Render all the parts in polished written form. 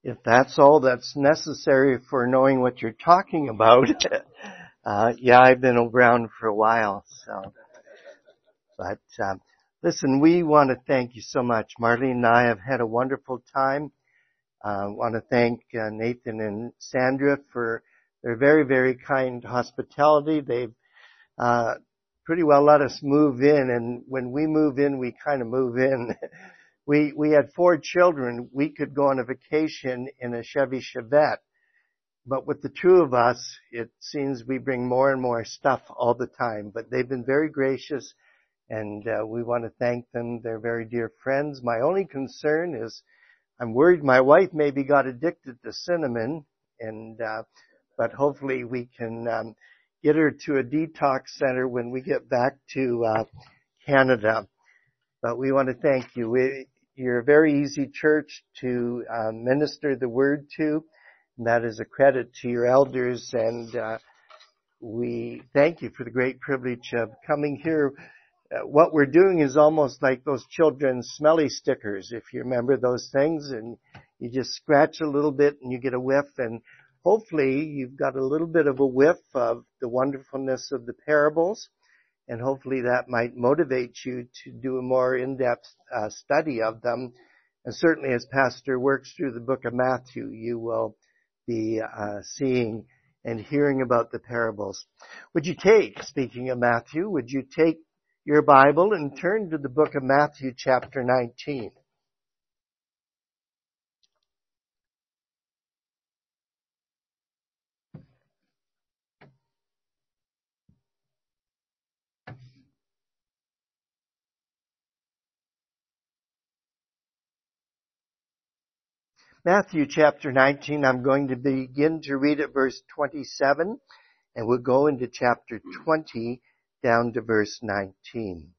If that's all that's necessary for knowing what you're talking about, yeah, I've been around for a while, so. But, listen, we want to thank you so much. Marlene and I have had a wonderful time. Want to thank Nathan and Sandra for their very, very kind hospitality. They've pretty well let us move in, and when we move in, we kind of move in. We had 4 children. We could go on a vacation in a Chevy Chevette, but with the 2 of us, it seems we bring more and more stuff all the time. But they've been very gracious, and we want to thank them. They're very dear friends. My only concern is I'm worried my wife maybe got addicted to cinnamon, and but hopefully we can get her to a detox center when we get back to Canada. But we want to thank you. You're a very easy church to minister the word to, and that is a credit to your elders, and we thank you for the great privilege of coming here. What we're doing is almost like those children's smelly stickers, if you remember those things, and you just scratch a little bit and you get a whiff, and hopefully you've got a little bit of a whiff of the wonderfulness of the parables, and hopefully that might motivate you to do a more in-depth study of them. And certainly as Pastor works through the book of Matthew, you will be seeing and hearing about the parables. Speaking of Matthew, would you take your Bible and turn to the book of Matthew chapter 19. Matthew chapter 19, I'm going to begin to read at verse 27, and we'll go into chapter 20 down to verse 19.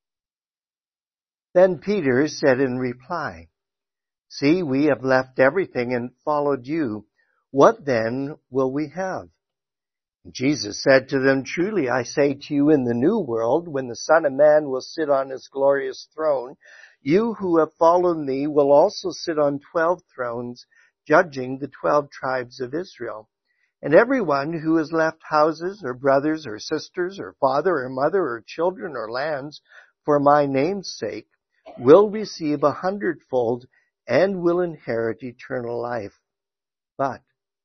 Then Peter said in reply, "See, we have left everything and followed you. What then will we have?" And Jesus said to them, "Truly I say to you, in the new world, when the Son of Man will sit on his glorious throne, you who have followed me will also sit on 12 thrones, judging the 12 tribes of Israel. And everyone who has left houses or brothers or sisters or father or mother or children or lands for my name's sake will receive 100-fold and will inherit eternal life. But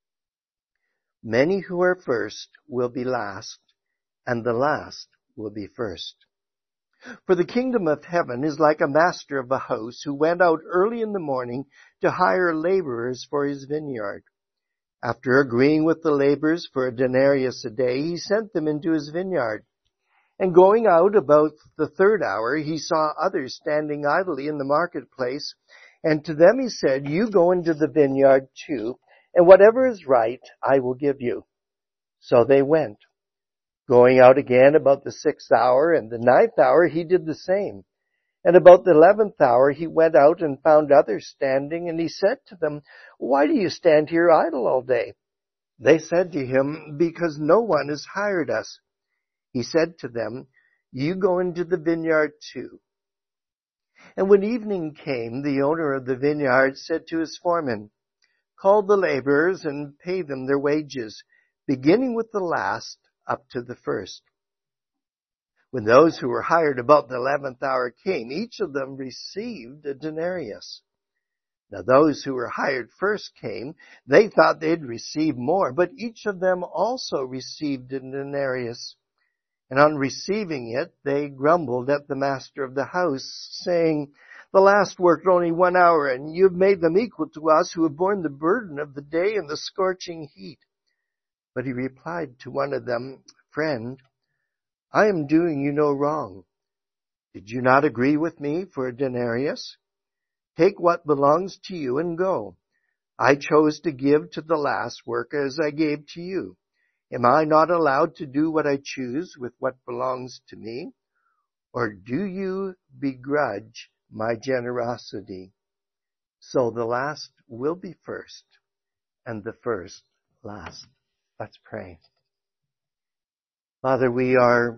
many who are first will be last, and the last will be first. For the kingdom of heaven is like a master of a house who went out early in the morning to hire laborers for his vineyard. After agreeing with the laborers for a denarius a day, he sent them into his vineyard. And going out about the 3rd hour, he saw others standing idly in the marketplace, and to them he said, 'You go into the vineyard too, and whatever is right I will give you.' So they went. Going out again about the 6th hour and the 9th hour, he did the same. And about the 11th hour, he went out and found others standing, and he said to them, 'Why do you stand here idle all day?' They said to him, 'Because no one has hired us.' He said to them, 'You go into the vineyard too.' And when evening came, the owner of the vineyard said to his foreman, 'Call the laborers and pay them their wages, beginning with the last up to the first.' When those who were hired about the 11th hour came, each of them received a denarius. Now those who were hired first came. They thought they'd receive more, but each of them also received a denarius. And on receiving it, they grumbled at the master of the house, saying, 'The last worked only 1 hour, and you've made them equal to us who have borne the burden of the day and the scorching heat.' But he replied to one of them, 'Friend, I am doing you no wrong. Did you not agree with me for a denarius? Take what belongs to you and go. I chose to give to the last worker as I gave to you. Am I not allowed to do what I choose with what belongs to me? Or do you begrudge my generosity?' So the last will be first, and the first last." Let's pray. Father, we are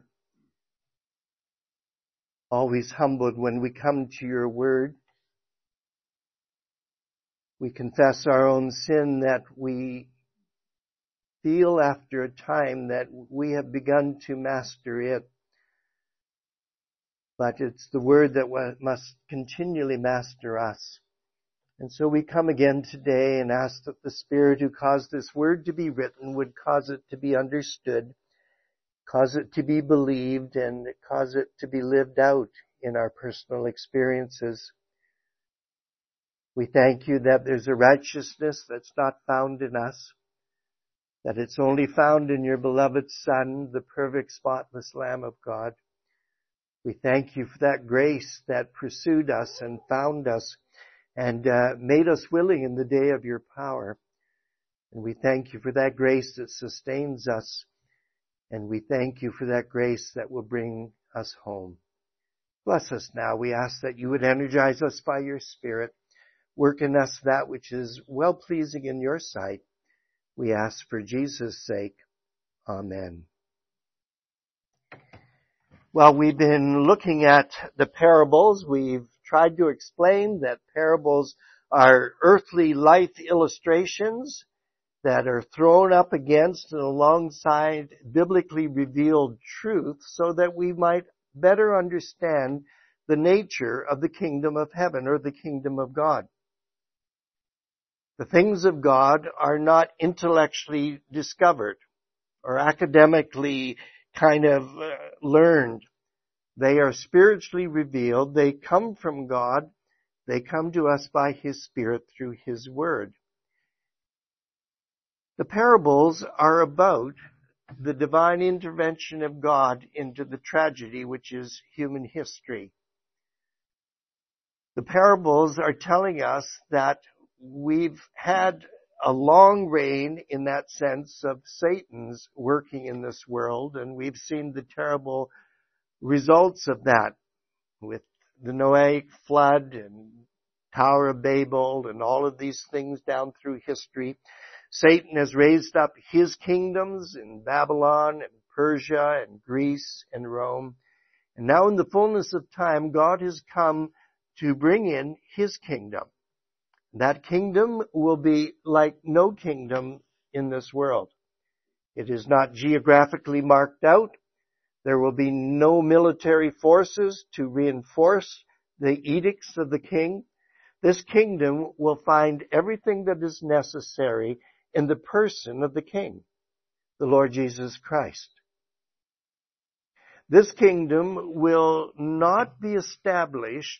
always humbled when we come to your word. We confess our own sin, that we feel after a time that we have begun to master it. But it's the Word that must continually master us. And so we come again today and ask that the Spirit who caused this Word to be written would cause it to be understood, cause it to be believed, and cause it to be lived out in our personal experiences. We thank you that there's a righteousness that's not found in us, that it's only found in your beloved Son, the perfect, spotless Lamb of God. We thank you for that grace that pursued us and found us and made us willing in the day of your power. And we thank you for that grace that sustains us. And we thank you for that grace that will bring us home. Bless us now. We ask that you would energize us by your Spirit. Work in us that which is well-pleasing in your sight. We ask for Jesus' sake. Amen. Well, we've been looking at the parables. We've tried to explain that parables are earthly life illustrations that are thrown up against and alongside biblically revealed truth so that we might better understand the nature of the kingdom of heaven or the kingdom of God. The things of God are not intellectually discovered or academically learned. They are spiritually revealed. They come from God. They come to us by His Spirit through His Word. The parables are about the divine intervention of God into the tragedy which is human history. The parables are telling us that we've had a long reign in that sense of Satan's working in this world, and we've seen the terrible results of that with the Noahic flood and Tower of Babel and all of these things down through history. Satan has raised up his kingdoms in Babylon and Persia and Greece and Rome. And now in the fullness of time, God has come to bring in His kingdom. That kingdom will be like no kingdom in this world. It is not geographically marked out. There will be no military forces to reinforce the edicts of the king. This kingdom will find everything that is necessary in the person of the King, the Lord Jesus Christ. This kingdom will not be established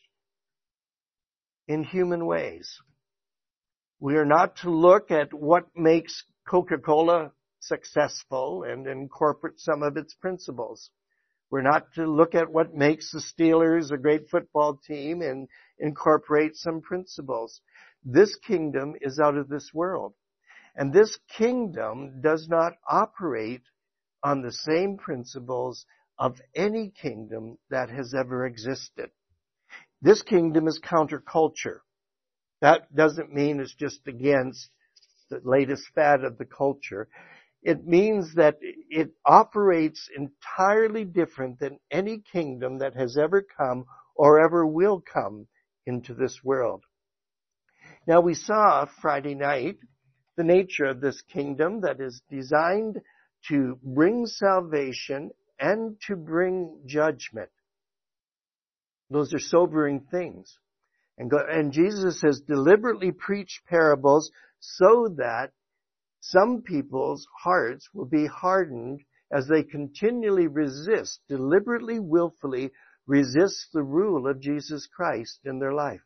in human ways. We are not to look at what makes Coca-Cola successful and incorporate some of its principles. We're not to look at what makes the Steelers a great football team and incorporate some principles. This kingdom is out of this world. And this kingdom does not operate on the same principles of any kingdom that has ever existed. This kingdom is counterculture. That doesn't mean it's just against the latest fad of the culture. It means that it operates entirely different than any kingdom that has ever come or ever will come into this world. Now we saw Friday night the nature of this kingdom that is designed to bring salvation and to bring judgment. Those are sobering things. And Jesus has deliberately preached parables so that some people's hearts will be hardened as they continually resist, deliberately, willfully resist the rule of Jesus Christ in their life.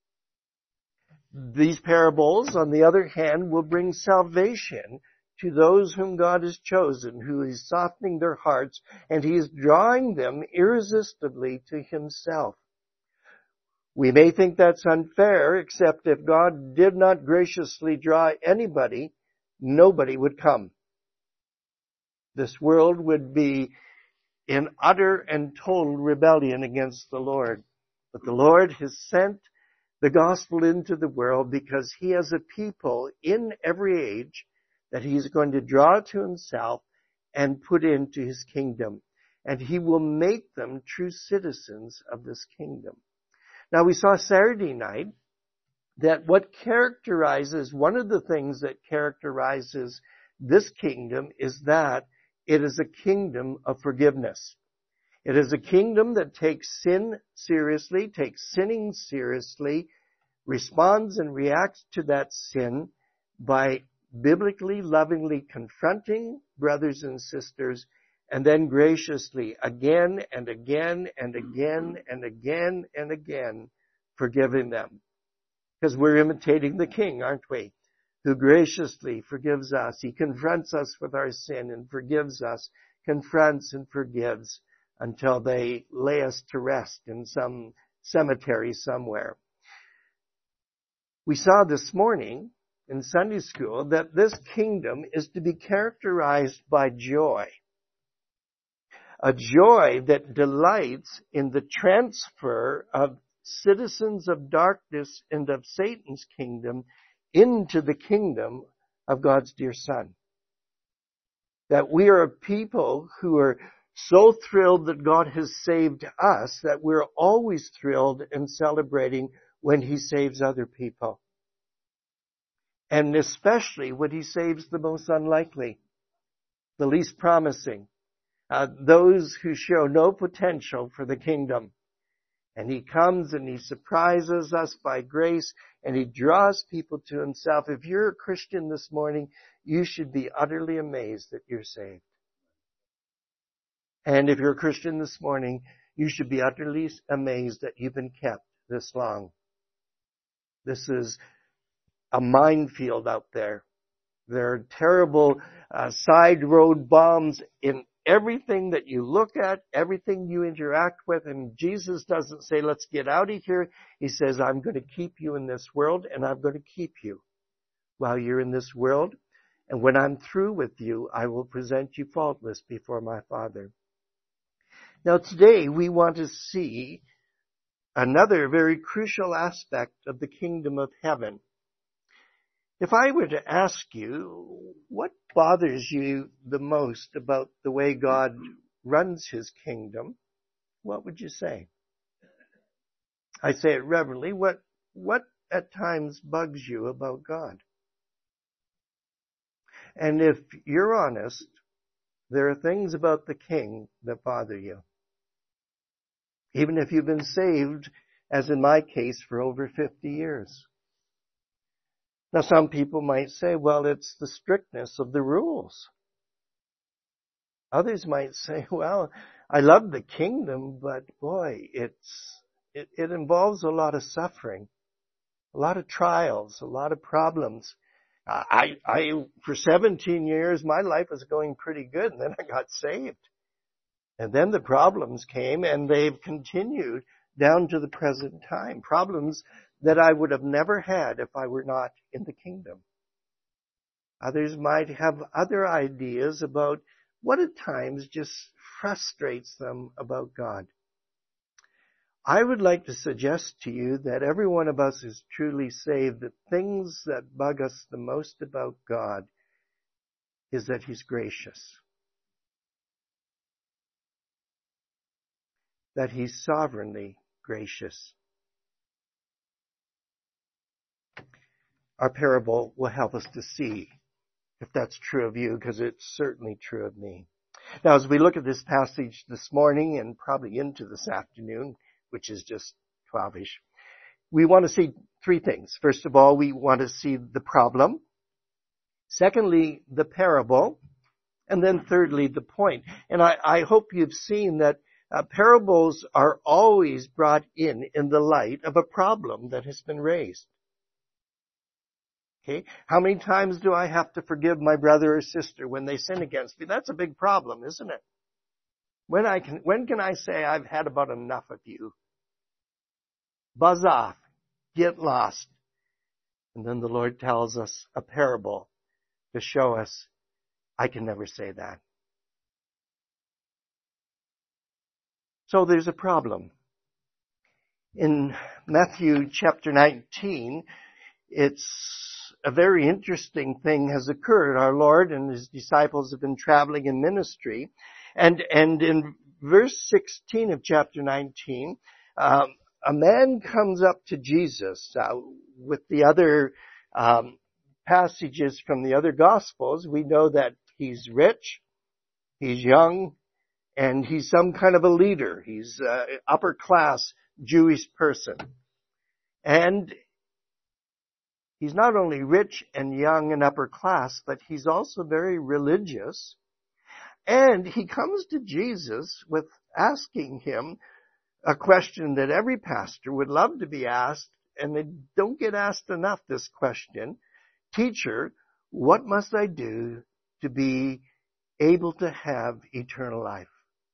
These parables, on the other hand, will bring salvation to those whom God has chosen, who is softening their hearts, and He is drawing them irresistibly to Himself. We may think that's unfair, except if God did not graciously draw anybody, nobody would come. This world would be in utter and total rebellion against the Lord. But the Lord has sent the gospel into the world because He has a people in every age that He's going to draw to Himself and put into His kingdom. And He will make them true citizens of this kingdom. Now we saw Saturday night that one of the things that characterizes this kingdom is that it is a kingdom of forgiveness. It is a kingdom that takes sin seriously, takes sinning seriously, responds and reacts to that sin by biblically, lovingly confronting brothers and sisters, and then graciously again and again and again and again and again forgiving them. Because we're imitating the King, aren't we? Who graciously forgives us. He confronts us with our sin and forgives us, confronts and forgives until they lay us to rest in some cemetery somewhere. We saw this morning in Sunday school that this kingdom is to be characterized by joy. A joy that delights in the transfer of citizens of darkness and of Satan's kingdom into the kingdom of God's dear Son. That we are a people who are so thrilled that God has saved us that we're always thrilled and celebrating when He saves other people. And especially when He saves the most unlikely, the least promising, those who show no potential for the kingdom. And He comes and He surprises us by grace and He draws people to Himself. If you're a Christian this morning, you should be utterly amazed that you're saved. And if you're a Christian this morning, you should be utterly amazed that you've been kept this long. This is a minefield out there. There are terrible side road bombs in everything that you look at, everything you interact with. And Jesus doesn't say, let's get out of here. He says, I'm going to keep you in this world, and I'm going to keep you while you're in this world. And when I'm through with you, I will present you faultless before my Father. Now today we want to see another very crucial aspect of the kingdom of heaven. If I were to ask you, what bothers you the most about the way God runs His kingdom, what would you say? I say it reverently. What at times bugs you about God? And if you're honest, there are things about the King that bother you. Even if you've been saved, as in my case, for over 50 years. Now, some people might say, well, it's the strictness of the rules. Others might say, well, I love the kingdom, but boy, it involves a lot of suffering, a lot of trials, a lot of problems. For 17 years, my life was going pretty good, and then I got saved. And then the problems came, and they've continued down to the present time. Problems that I would have never had if I were not in the kingdom. Others might have other ideas about what at times just frustrates them about God. I would like to suggest to you that every one of us is truly saved. The things that bug us the most about God is that He's gracious, that He's sovereignly gracious. Our parable will help us to see if that's true of you, because it's certainly true of me. Now, as we look at this passage this morning and probably into this afternoon, which is just 12-ish, we want to see three things. First of all, we want to see the problem. Secondly, the parable. And then thirdly, the point. And I hope you've seen that parables are always brought in the light of a problem that has been raised. Okay? How many times do I have to forgive my brother or sister when they sin against me? That's a big problem, isn't it? When can I say I've had about enough of you? Buzz off. Get lost. And then the Lord tells us a parable to show us I can never say that. So there's a problem. In Matthew chapter 19, it's a very interesting thing has occurred. Our Lord and His disciples have been traveling in ministry. And in verse 16 of chapter 19, a a man comes up to Jesus with the other passages from the other Gospels. We know that he's rich, he's young, and he's some kind of a leader. He's an upper class Jewish person. And he's not only rich and young and upper class, but he's also very religious. And he comes to Jesus with asking him a question that every pastor would love to be asked, and they don't get asked enough, this question. Teacher, what must I do to be able to have eternal life?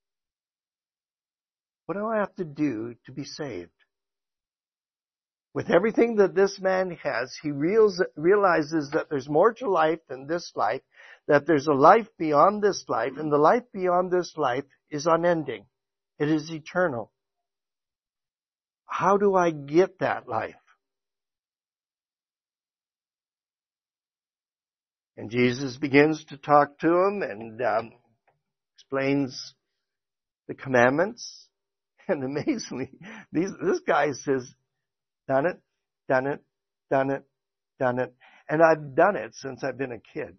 What do I have to do to be saved? With everything that this man has, he realizes that there's more to life than this life, that there's a life beyond this life, and the life beyond this life is unending. It is eternal. How do I get that life? And Jesus begins to talk to him and explains the commandments. And amazingly, this guy says, done it, done it, done it, done it. And I've done it since I've been a kid.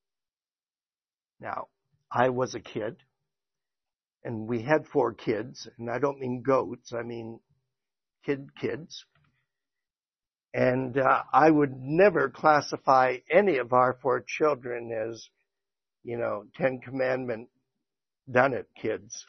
Now, I was a kid, and we had 4 kids, and I don't mean goats, I mean kids. And I would never classify any of our 4 children as, 10 Commandment done it kids.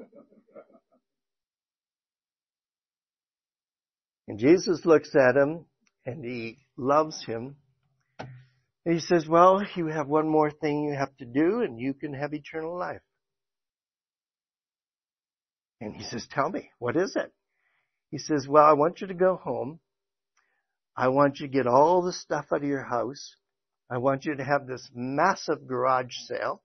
And Jesus looks at him, and he loves him. And he says, well, you have one more thing you have to do, and you can have eternal life. And he says, tell me, what is it? He says, well, I want you to go home. I want you to get all the stuff out of your house. I want you to have this massive garage sale.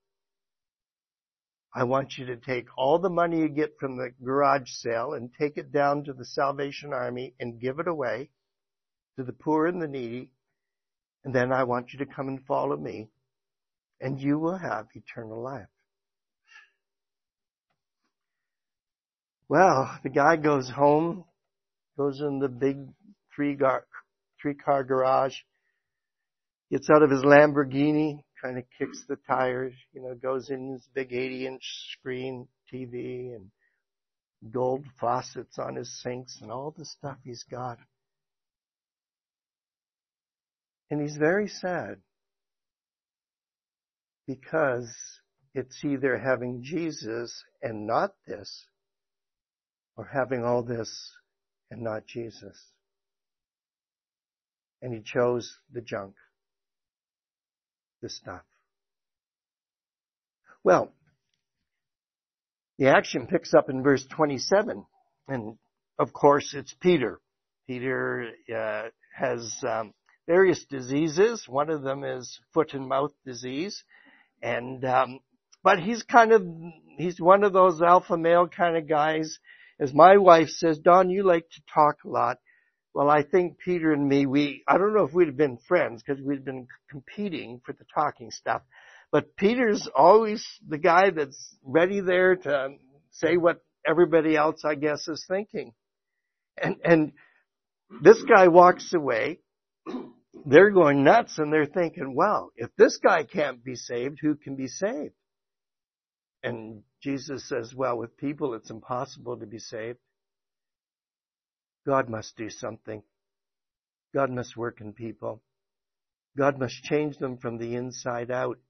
I want you to take all the money you get from the garage sale and take it down to the Salvation Army and give it away to the poor and the needy. And then I want you to come and follow me, and you will have eternal life. Well, the guy goes home, goes in the big three-car garage, gets out of his Lamborghini, kind of kicks the tires, goes in his big 80-inch screen TV and gold faucets on his sinks and all the stuff he's got. And he's very sad because it's either having Jesus and not this, or having all this and not Jesus. And he chose the junk, the stuff. Well, the action picks up in verse 27. And of course, it's Peter. Peter has various diseases. One of them is foot and mouth disease. And but he's one of those alpha male kind of guys. As my wife says, Don, you like to talk a lot. Well, I think Peter and me, I don't know if we'd have been friends because we'd been competing for the talking stuff. But Peter's always the guy that's ready there to say what everybody else, I guess, is thinking. And this guy walks away. They're going nuts and they're thinking, well, if this guy can't be saved, who can be saved? And Jesus says, well, with people, it's impossible to be saved. God must do something. God must work in people. God must change them from the inside out.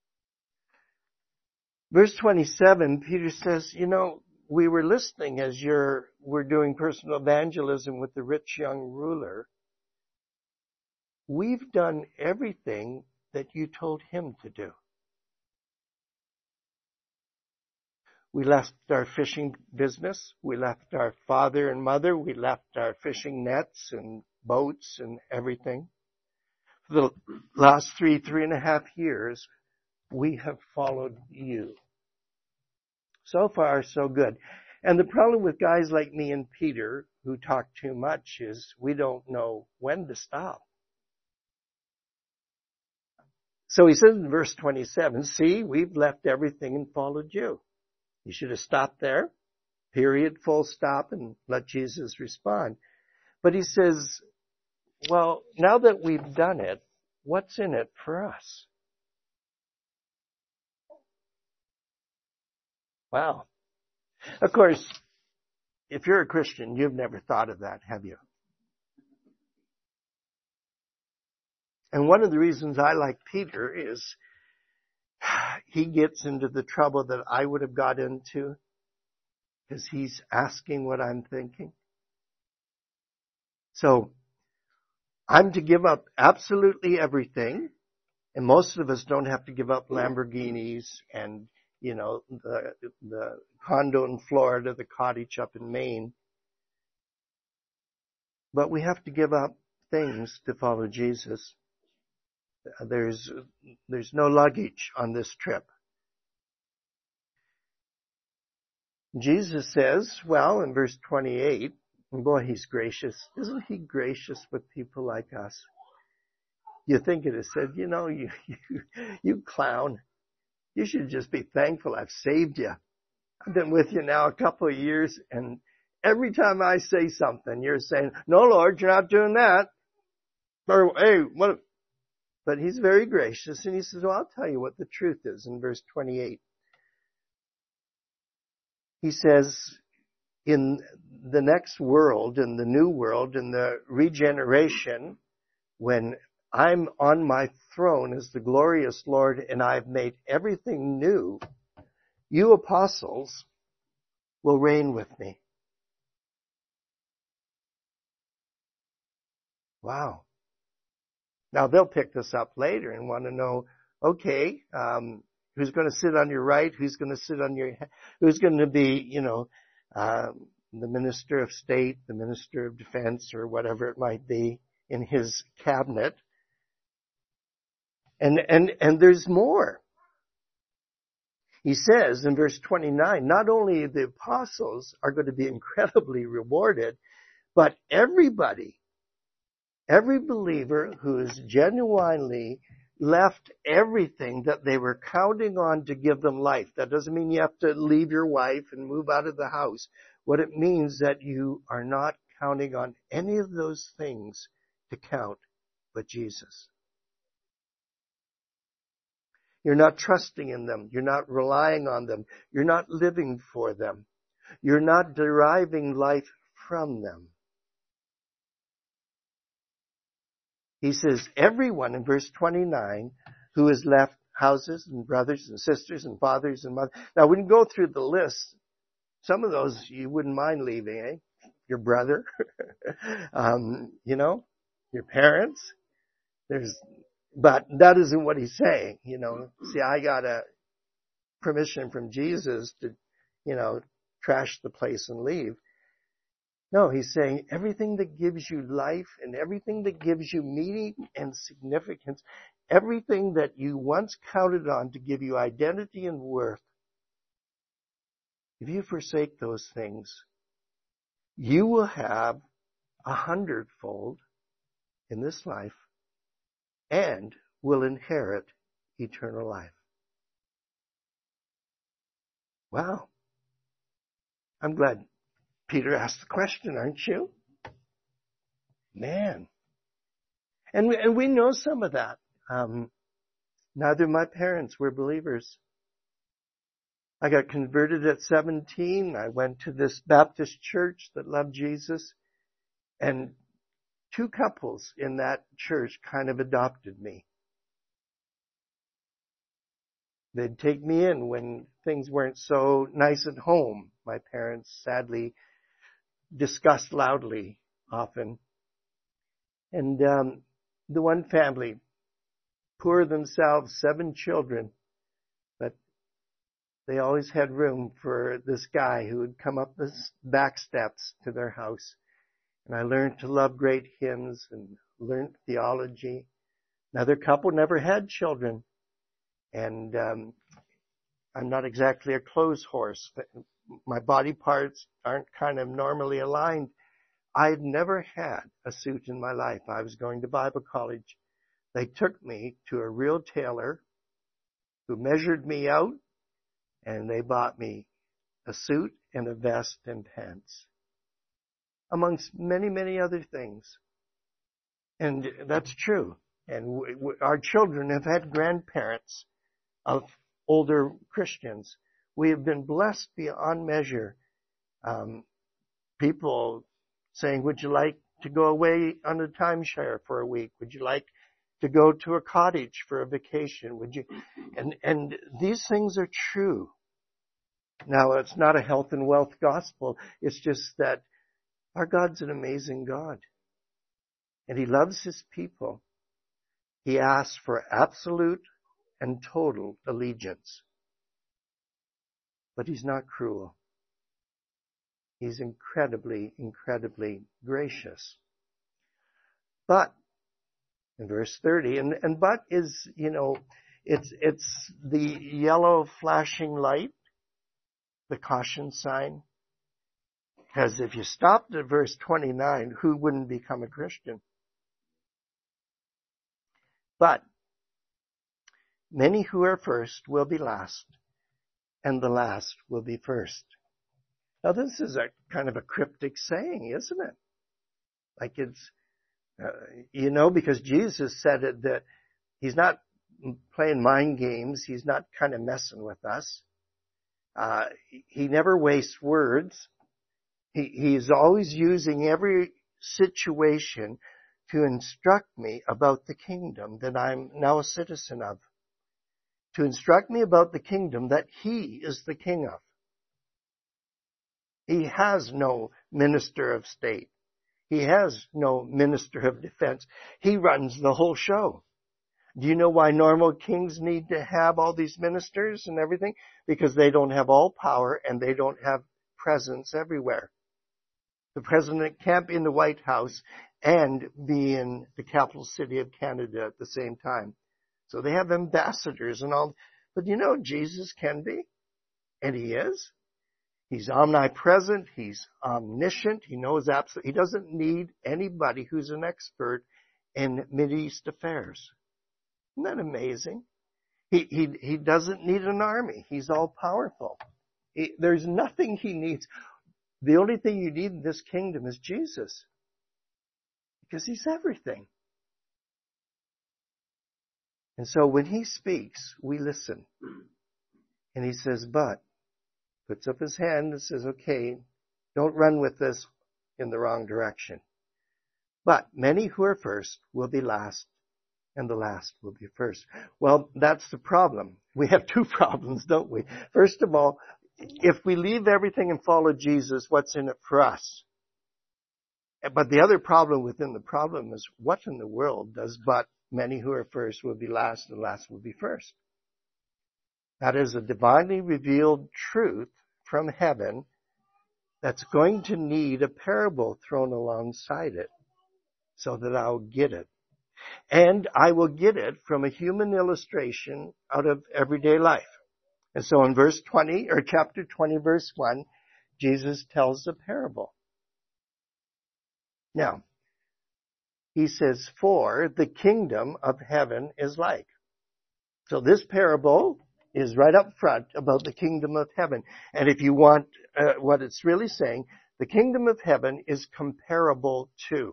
Verse 27, Peter says, we were listening as we're doing personal evangelism with the rich young ruler. We've done everything that you told him to do. We left our fishing business. We left our father and mother. We left our fishing nets and boats and everything. For the last 3.5 years, we have followed you. So far, so good. And the problem with guys like me and Peter, who talk too much, is we don't know when to stop. So he says in verse 27, see, we've left everything and followed you. You should have stopped there. period, full stop, and let Jesus respond. But he says, well, now that we've done it, what's in it for us? Wow. Of course, if you're a Christian, you've never thought of that, have you? And one of the reasons I like Peter is he gets into the trouble that I would have got into because he's asking what I'm thinking. So I'm to give up absolutely everything, and most of us don't have to give up Lamborghinis and, you know, the condo in Florida, the cottage up in Maine. But we have to give up things to follow Jesus. There's no luggage on this trip. Jesus says, well, in verse 28, and boy, he's gracious. Isn't he gracious with people like us? You think it has said, you know, you clown. You should just be thankful I've saved you. I've been with you now a couple of years, and every time I say something, you're saying, no, Lord, you're not doing that. Or, hey, what? But he's very gracious, and he says, well, I'll tell you what the truth is in verse 28. He says, in the next world, in the new world, in the regeneration, when I'm on my throne as the glorious Lord and I've made everything new, you apostles will reign with me. Wow. Now they'll pick this up later and want to know, okay, who's going to sit on your right? Who's going to sit on your, who's going to be, you know, the Minister of State, the Minister of Defense, or whatever it might be in his cabinet. And there's more. He says in verse 29, not only the apostles are going to be incredibly rewarded, but everybody, every believer who is genuinely left everything that they were counting on to give them life. That doesn't mean you have to leave your wife and move out of the house. What it means that you are not counting on any of those things to count but Jesus. You're not trusting in them. You're not relying on them. You're not living for them. You're not deriving life from them. He says, everyone in verse 29 who has left houses and brothers and sisters and fathers and mothers. Now, when you go through the list, some of those you wouldn't mind leaving, eh? Your brother, you know, your parents. But that isn't what he's saying, you know. See, I got a permission from Jesus to, you know, trash the place and leave. No, he's saying everything that gives you life and everything that gives you meaning and significance, everything that you once counted on to give you identity and worth, if you forsake those things, you will have 100-fold in this life and will inherit eternal life. Wow. I'm glad Peter asked the question, aren't you? Man. And we know some of that. Neither of my parents were believers. I got converted at 17. I went to this Baptist church that loved Jesus. And 2 couples in that church kind of adopted me. They'd take me in when things weren't so nice at home. My parents sadly discussed loudly often. And the one family, poor themselves, 7 children, but they always had room for this guy who would come up the back steps to their house. And I learned to love great hymns and learned theology. Another couple never had children. And I'm not exactly a clothes horse. My body parts aren't kind of normally aligned. I had never had a suit in my life. I was going to Bible college. They took me to a real tailor who measured me out, and they bought me a suit and a vest and pants, amongst many, many other things. And that's true. And our children have had grandparents of older Christians. We have been blessed beyond measure. People saying, would you like to go away on a timeshare for a week? Would you like to go to a cottage for a vacation? Would you? And these things are true. Now, it's not a health and wealth gospel. It's just that our God's an amazing God. And He loves His people. He asks for absolute and total allegiance. But He's not cruel. He's incredibly, incredibly gracious. But, in verse 30, and but is, it's the yellow flashing light, the caution sign. Because if you stopped at verse 29, who wouldn't become a Christian? But many who are first will be last, and the last will be first. Now this is a kind of a cryptic saying, isn't it? Like it's, because Jesus said it, that He's not playing mind games. He's not kind of messing with us. He never wastes words. He's always using every situation to instruct me about the kingdom that I'm now a citizen of. To instruct me about the kingdom that He is the king of. He has no minister of state. He has no minister of defense. He runs the whole show. Do you know why normal kings need to have all these ministers and everything? Because they don't have all power and they don't have presence everywhere. The president can't be in the White House and be in the capital city of Canada at the same time. So they have ambassadors and all. But Jesus can be, and He is. He's omnipresent. He's omniscient. He knows absolutely. He doesn't need anybody who's an expert in Mideast affairs. Isn't that amazing? He doesn't need an army. He's all powerful. There's nothing He needs. The only thing you need in this kingdom is Jesus. Because He's everything. And so when He speaks, we listen. And He says, but, puts up His hand and says, okay, don't run with this in the wrong direction. But many who are first will be last, and the last will be first. Well, that's the problem. We have two problems, don't we? First of all, if we leave everything and follow Jesus, what's in it for us? But the other problem within the problem is, what in the world does but many who are first will be last and last will be first? That is a divinely revealed truth from heaven that's going to need a parable thrown alongside it so that I'll get it. And I will get it from a human illustration out of everyday life. And so in verse 20, or chapter 20, verse 1, Jesus tells a parable. Now, He says, for the kingdom of heaven is like. So this parable is right up front about the kingdom of heaven. And if you want what it's really saying, the kingdom of heaven is comparable to.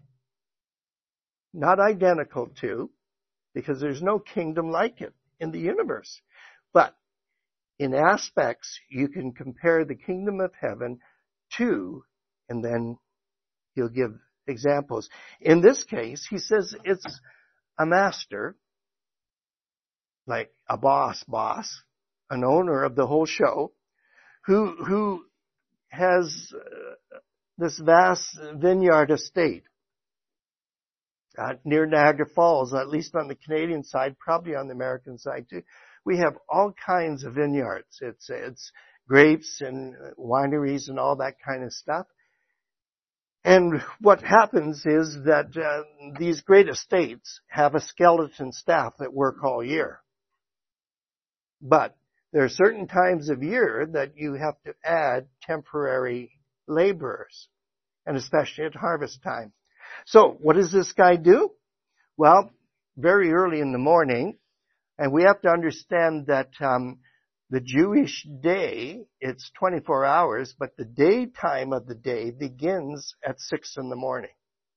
Not identical to, because there's no kingdom like it in the universe. But in aspects, you can compare the kingdom of heaven to, and then He'll give examples. In this case, He says it's a master, like a boss, an owner of the whole show, who has this vast vineyard estate near Niagara Falls, at least on the Canadian side, probably on the American side too. We have all kinds of vineyards. It's grapes and wineries and all that kind of stuff. And what happens is that these great estates have a skeleton staff that work all year. But there are certain times of year that you have to add temporary laborers, and especially at harvest time. So what does this guy do? Well, very early in the morning, and we have to understand that the Jewish day, it's 24 hours, but the daytime of the day begins at 6 in the morning.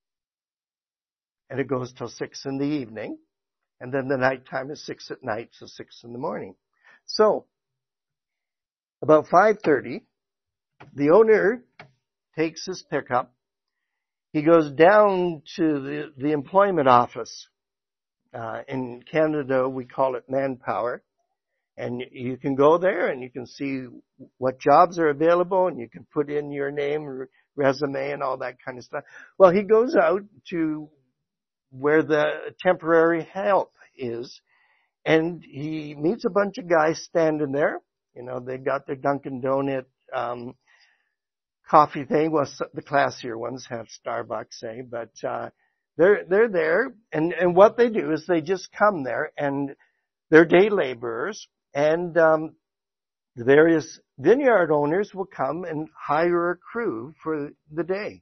And it goes till 6 in the evening. And then the nighttime is 6 at night, so 6 in the morning. So, about 5:30, the owner takes his pickup. He goes down to the employment office. In Canada, we call it Manpower. And you can go there and you can see what jobs are available and you can put in your name, resume, and all that kind of stuff. Well, he goes out to where the temporary help is, and he meets a bunch of guys standing there. You know, they got their Dunkin' Donut coffee thing. Well, the classier ones have Starbucks, say, but they're there, and what they do is they just come there, and they're day laborers, and the various vineyard owners will come and hire a crew for the day.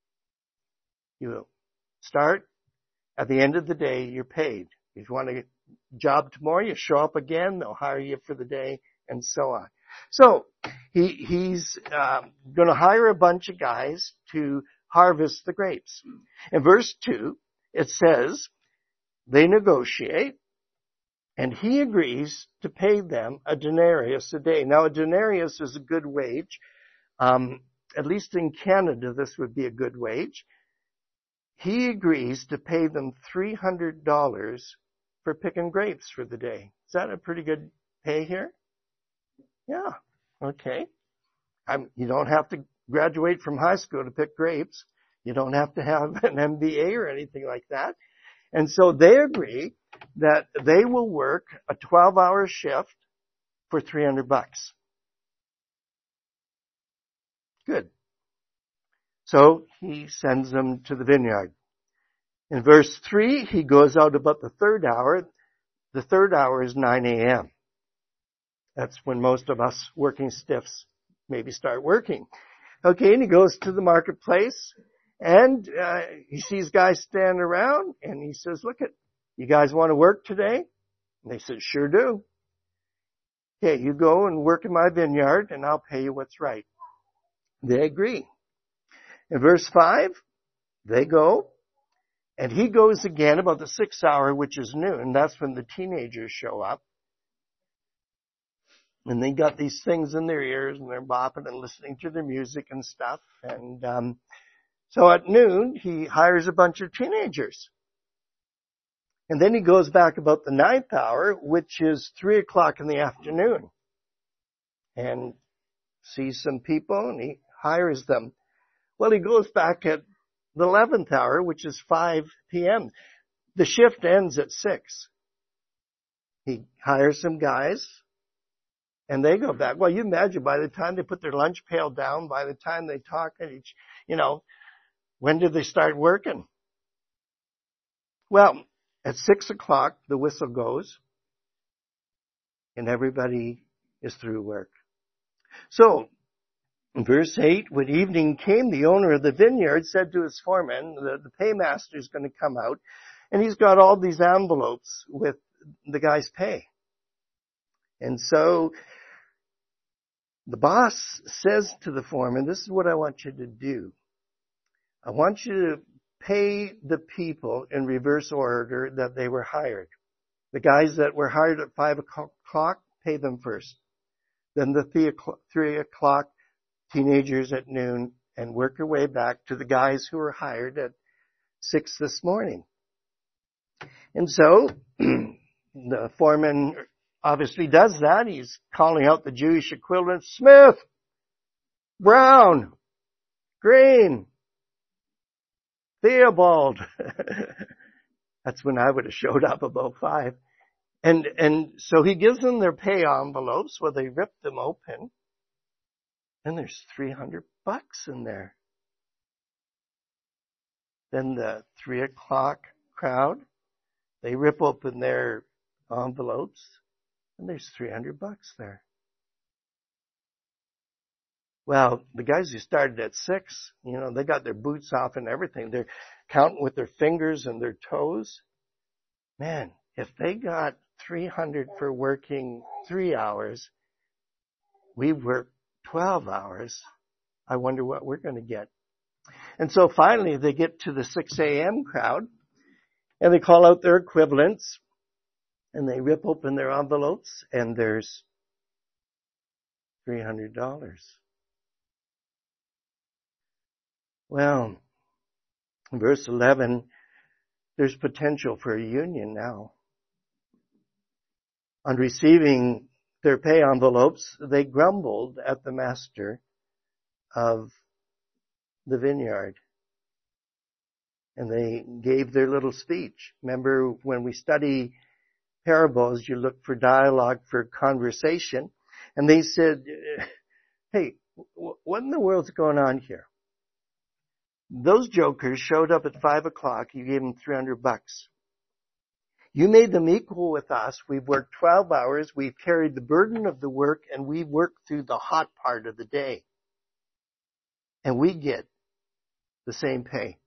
You start. At the end of the day, you're paid. If you want a job tomorrow, you show up again, they'll hire you for the day, and so on. So, he's going to hire a bunch of guys to harvest the grapes. In verse 2, it says, they negotiate, and he agrees to pay them a denarius a day. Now, a denarius is a good wage. At least in Canada, this would be a good wage. He agrees to pay them $300 for picking grapes for the day. Is that a pretty good pay here? Yeah. Okay. You don't have to graduate from high school to pick grapes. You don't have to have an MBA or anything like that. And so they agree that they will work a 12-hour shift for $300. Good. So he sends them to the vineyard. In verse 3, he goes out about the third hour. The third hour is 9 a.m. That's when most of us working stiffs maybe start working. Okay, and he goes to the marketplace, and he sees guys standing around, and he says, look, you guys want to work today? And they said, sure do. Okay, you go and work in my vineyard, and I'll pay you what's right. They agree. In verse 5, they go, and he goes again about the 6th hour, which is noon. That's when the teenagers show up. And they got these things in their ears, and they're bopping and listening to their music and stuff. And so at noon, he hires a bunch of teenagers. And then he goes back about the 9th hour, which is 3 o'clock in the afternoon, and sees some people, and he hires them. Well, he goes back at the 11th hour, which is 5 p.m. The shift ends at 6. He hires some guys, and they go back. Well, you imagine by the time they put their lunch pail down, by the time they talk at each, when did they start working? Well, at 6 o'clock, the whistle goes, and everybody is through work. So, in verse 8, when evening came, the owner of the vineyard said to his foreman, the paymaster is going to come out, and he's got all these envelopes with the guy's pay. And so the boss says to the foreman, this is what I want you to do. I want you to pay the people in reverse order that they were hired. The guys that were hired at 5 o'clock, pay them first. Then the 3 o'clock teenagers at noon, and work your way back to the guys who were hired at 6 this morning. And so the foreman obviously does that. He's calling out the Jewish equivalent, Smith, Brown, Green, Theobald. That's when I would have showed up about 5. And so he gives them their pay envelopes. Well, they rip them open, and there's $300 in there. Then the 3 o'clock crowd, they rip open their envelopes, and there's $300 there. Well, the guys who started at 6, they got their boots off and everything. They're counting with their fingers and their toes. Man, if they got $300 for working 3 hours, we worked 12 hours. I wonder what we're going to get. And so finally they get to the 6 a.m. crowd and they call out their equivalents and they rip open their envelopes and there's $300. Well, in verse 11, there's potential for a union now. On receiving their pay envelopes, they grumbled at the master of the vineyard. And they gave their little speech. Remember, when we study parables, you look for dialogue, for conversation. And they said, hey, what in the world's going on here? Those jokers showed up at 5 o'clock. You gave them $300. You made them equal with us. We've worked 12 hours. We've carried the burden of the work, and we worked through the hot part of the day. And we get the same pay.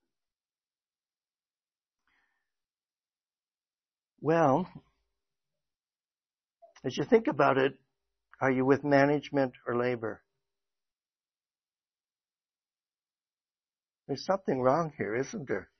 Well, as you think about it, are you with management or labor? There's something wrong here, isn't there?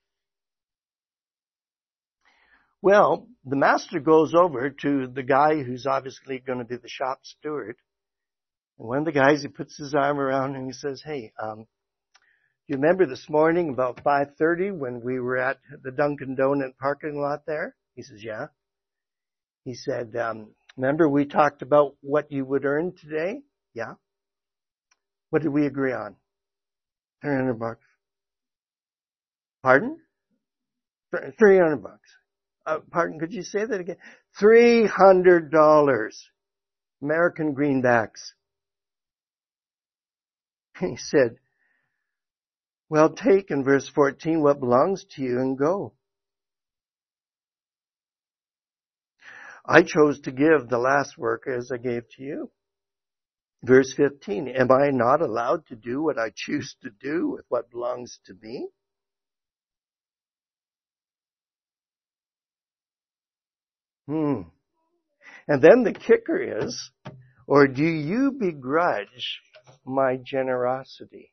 Well, the master goes over to the guy who's obviously going to be the shop steward. And one of the guys, he puts his arm around him and he says, hey, you remember this morning about 5:30 when we were at the Dunkin' Donut parking lot there? He says, yeah. He said, remember we talked about what you would earn today? Yeah. What did we agree on? $300. Pardon? $300. Pardon, could you say that again? $300. American greenbacks. He said, well, take in verse 14 what belongs to you and go. I chose to give the last work as I gave to you. Verse 15, am I not allowed to do what I choose to do with what belongs to me? And then the kicker is, or do you begrudge my generosity?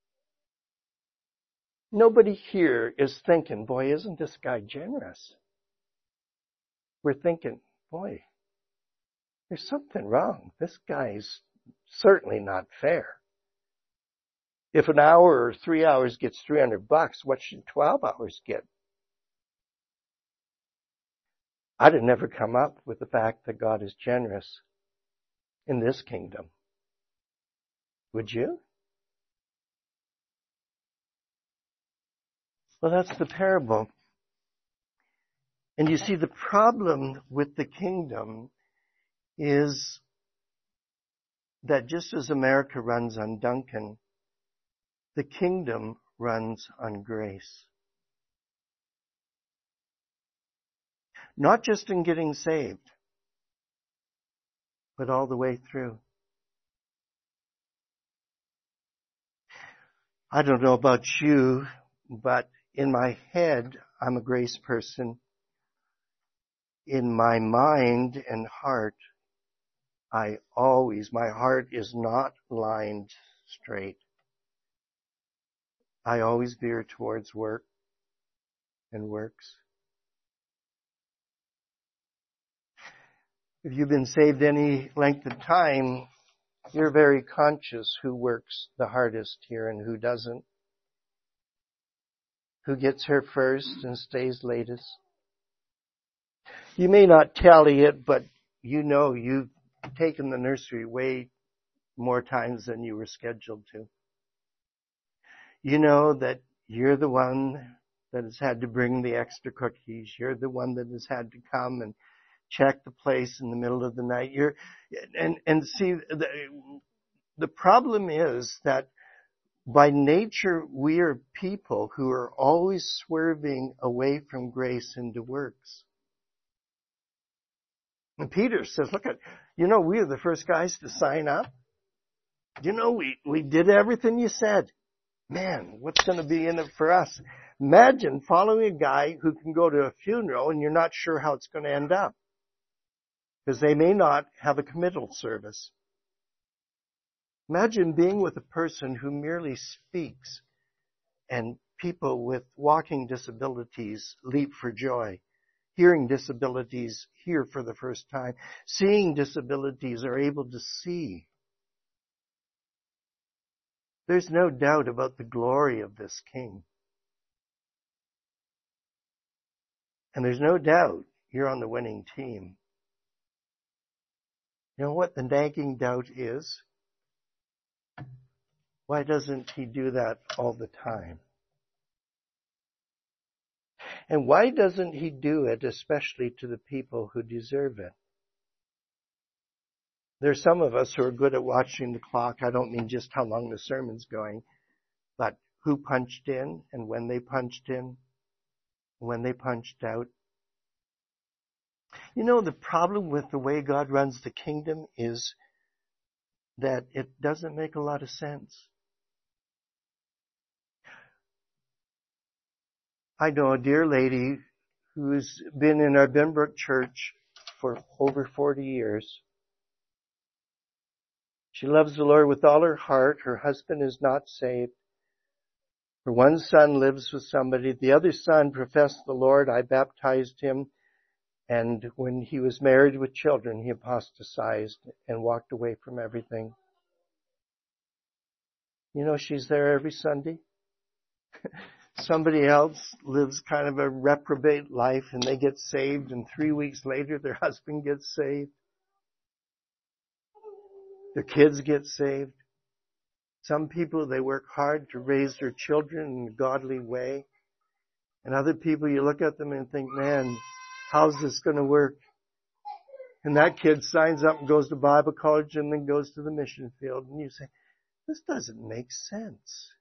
Nobody here is thinking, boy, isn't this guy generous? We're thinking, boy, there's something wrong. This guy's certainly not fair. If an hour or 3 hours gets $300, what should 12 hours get? I'd have never come up with the fact that God is generous in this kingdom. Would you? Well, that's the parable. And you see, the problem with the kingdom is that just as America runs on Dunkin', the kingdom runs on grace. Not just in getting saved, but all the way through. I don't know about you, but in my head, I'm a grace person. In my mind and heart, my heart is not lined straight. I always veer towards work and works. If you've been saved any length of time, you're very conscious who works the hardest here and who doesn't. Who gets here first and stays latest. You may not tally it, but you know you've taken the nursery way more times than you were scheduled to. You know that you're the one that has had to bring the extra cookies. You're the one that has had to come and check the place in the middle of the night. See, the problem is that by nature we are people who are always swerving away from grace into works. And Peter says, look, we are the first guys to sign up. We did everything you said. Man, what's going to be in it for us? Imagine following a guy who can go to a funeral and you're not sure how it's going to end up. Because they may not have a committal service. Imagine being with a person who merely speaks and people with walking disabilities leap for joy. Hearing disabilities hear for the first time. Seeing disabilities are able to see. There's no doubt about the glory of this King. And there's no doubt you're on the winning team. You know what the nagging doubt is? Why doesn't he do that all the time? And why doesn't he do it especially to the people who deserve it? There's some of us who are good at watching the clock. I don't mean just how long the sermon's going, but who punched in and when they punched in, when they punched out. You know, the problem with the way God runs the kingdom is that it doesn't make a lot of sense. I know a dear lady who's been in our Binbrook church for over 40 years. She loves the Lord with all her heart. Her husband is not saved. Her one son lives with somebody. The other son professed the Lord. I baptized him. And when he was married with children, he apostatized and walked away from everything. You know, she's there every Sunday. Somebody else lives kind of a reprobate life and they get saved, and 3 weeks later their husband gets saved. Their kids get saved. Some people, they work hard to raise their children in a godly way. And other people, you look at them and think, man, how's this going to work? And that kid signs up and goes to Bible college and then goes to the mission field. And you say, this doesn't make sense.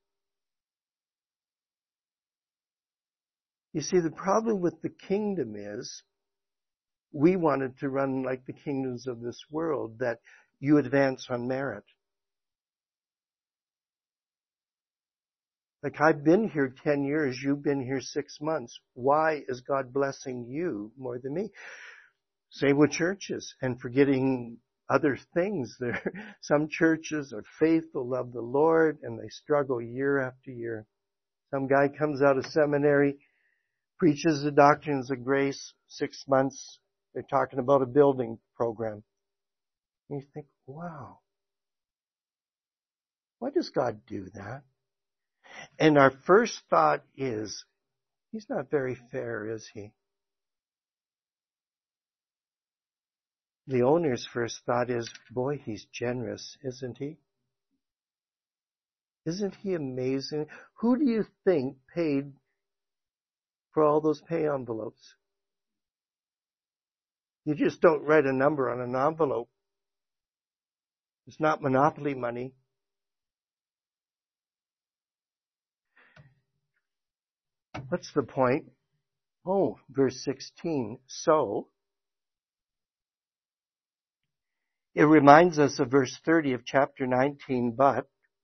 You see, the problem with the kingdom is we want it to run like the kingdoms of this world, that you advance on merit. Like, I've been here 10 years, you've been here 6 months. Why is God blessing you more than me? Same with churches and forgetting other things. Some churches are faithful, love the Lord, and they struggle year after year. Some guy comes out of seminary, preaches the doctrines of grace, 6 months, they're talking about a building program. And you think, wow, why does God do that? And our first thought is, he's not very fair, is he? The owner's first thought is, boy, he's generous, isn't he? Isn't he amazing? Who do you think paid for all those pay envelopes? You just don't write a number on an envelope. It's not monopoly money. What's the point? Oh, verse 16. So, it reminds us of verse 30 of chapter 19, but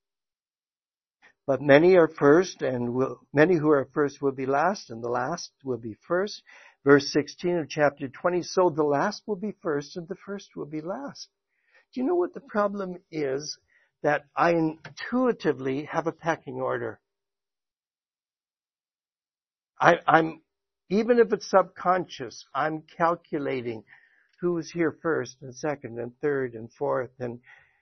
many are first, and many who are first will be last, and the last will be first. Verse 16 of chapter 20, so the last will be first, and the first will be last. Do you know what the problem is? That I intuitively have a pecking order. I'm, even if it's subconscious, I'm calculating who's here first and second and third and fourth, and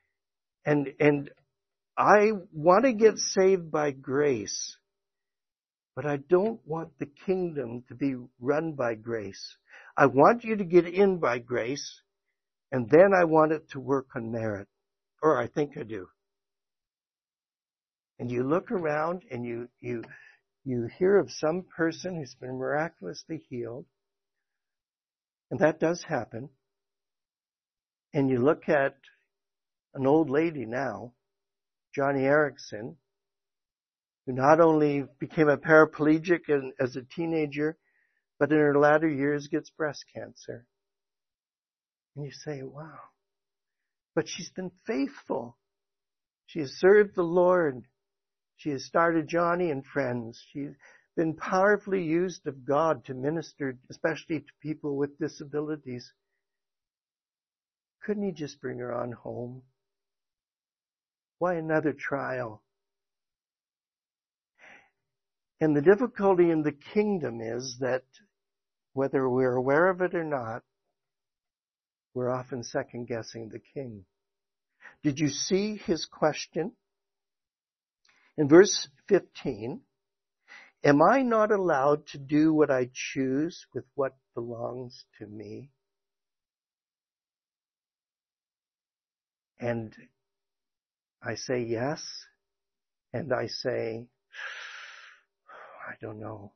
I want to get saved by grace, but I don't want the kingdom to be run by grace. I want you to get in by grace, and then I want it to work on merit. Or I think I do. And you look around and you hear of some person who's been miraculously healed, and that does happen. And you look at an old lady now, Johnny Erickson, who not only became a paraplegic as a teenager, but in her latter years gets breast cancer. And you say, wow. But she's been faithful. She has served the Lord. She has started Johnny and Friends. She's been powerfully used of God to minister, especially to people with disabilities. Couldn't he just bring her on home? Why another trial? And the difficulty in the kingdom is that whether we're aware of it or not, we're often second-guessing the king. Did you see his question? In verse 15, am I not allowed to do what I choose with what belongs to me? And I say yes, and I say, I don't know.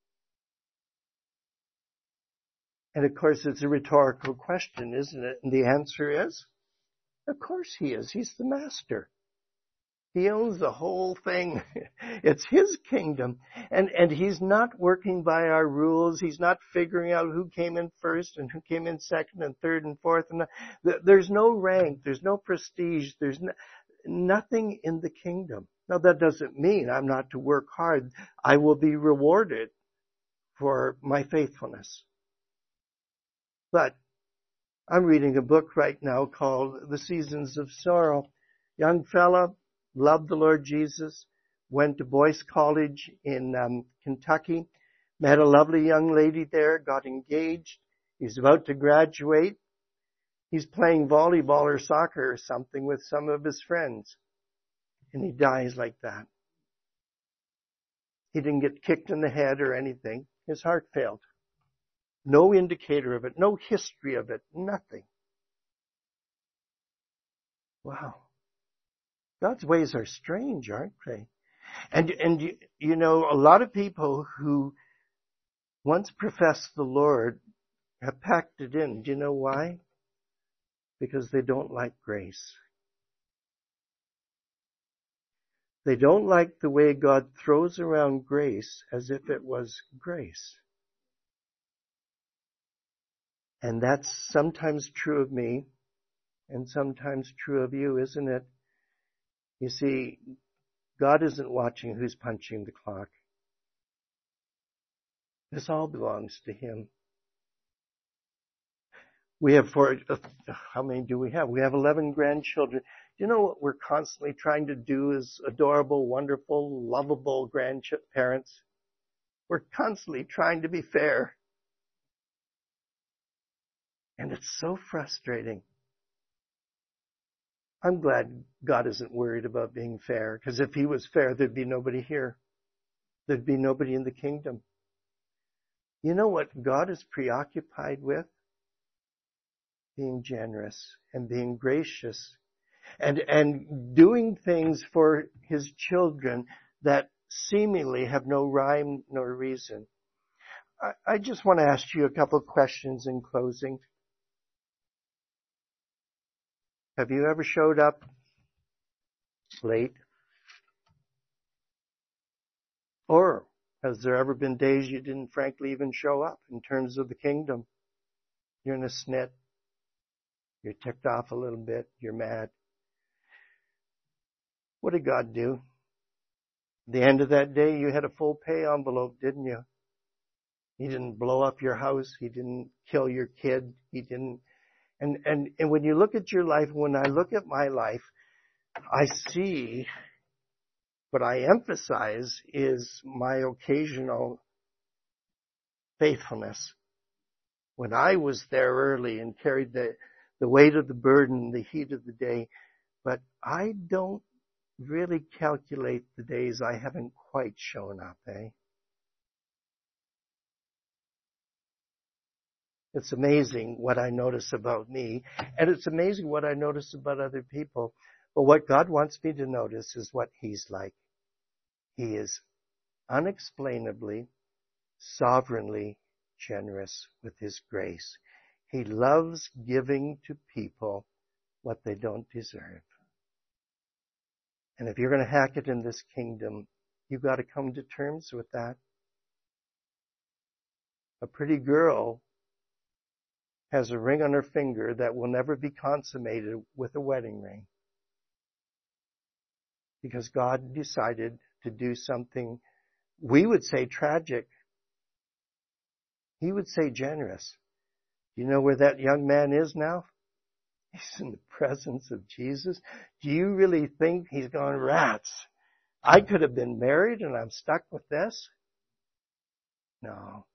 And of course, it's a rhetorical question, isn't it? And the answer is, of course he is. He's the master. He owns the whole thing. It's his kingdom. And he's not working by our rules. He's not figuring out who came in first and who came in second and third and fourth. And there's no rank. There's no prestige. There's nothing in the kingdom. Now, that doesn't mean I'm not to work hard. I will be rewarded for my faithfulness. But I'm reading a book right now called The Seasons of Sorrow. Young fella, loved the Lord Jesus, went to Boyce College in Kentucky, met a lovely young lady there, got engaged. He's about to graduate. He's playing volleyball or soccer or something with some of his friends. And he dies like that. He didn't get kicked in the head or anything. His heart failed. No indicator of it, no history of it, nothing. Wow. God's ways are strange, aren't they? And you know, a lot of people who once professed the Lord have packed it in. Do you know why? Because they don't like grace. They don't like the way God throws around grace as if it was grace. And that's sometimes true of me and sometimes true of you, isn't it? You see, God isn't watching who's punching the clock. This all belongs to Him. We have how many do we have? We have 11 grandchildren. Do you know what we're constantly trying to do as adorable, wonderful, lovable grandparents? We're constantly trying to be fair. And it's so frustrating. I'm glad God isn't worried about being fair, because if He was fair, there'd be nobody here. There'd be nobody in the kingdom. You know what God is preoccupied with? Being generous and being gracious and doing things for His children that seemingly have no rhyme nor reason. I just want to ask you a couple of questions in closing. Have you ever showed up late? Or has there ever been days you didn't frankly even show up in terms of the kingdom? You're in a snit. You're ticked off a little bit. You're mad. What did God do? At the end of that day, you had a full pay envelope, didn't you? He didn't blow up your house. He didn't kill your kid. He didn't. And when you look at your life, when I look at my life, I see what I emphasize is my occasional faithfulness. When I was there early and carried the weight of the burden, the heat of the day, but I don't really calculate the days I haven't quite shown up, It's amazing what I notice about me, and it's amazing what I notice about other people. But what God wants me to notice is what He's like. He is unexplainably, sovereignly generous with His grace. He loves giving to people what they don't deserve. And if you're going to hack it in this kingdom, you've got to come to terms with that. A pretty girl has a ring on her finger that will never be consummated with a wedding ring. Because God decided to do something, we would say tragic. He would say generous. Do you know where that young man is now? He's in the presence of Jesus. Do you really think he's going, rats? I could have been married and I'm stuck with this? No.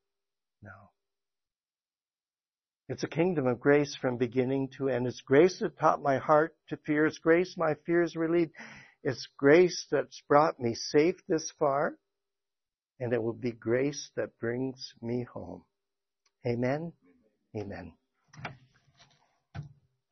It's a kingdom of grace from beginning to end. It's grace that taught my heart to fear. It's grace my fears relieved. It's grace that's brought me safe this far. And it will be grace that brings me home. Amen? Amen.